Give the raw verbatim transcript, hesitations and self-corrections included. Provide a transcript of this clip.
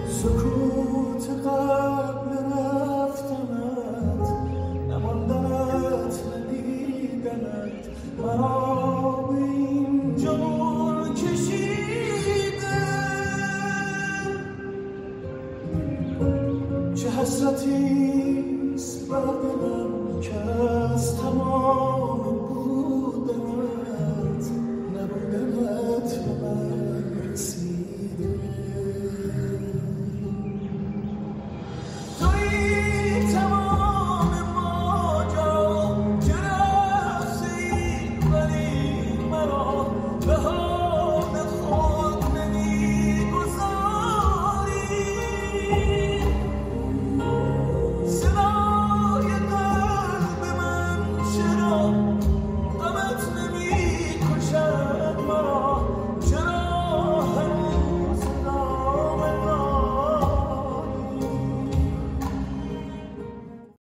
سکوت قبل رفتنت، نماندنت ندیدنت مرا به این جان کشیده. چه حسرتیست بر دلم که از تمام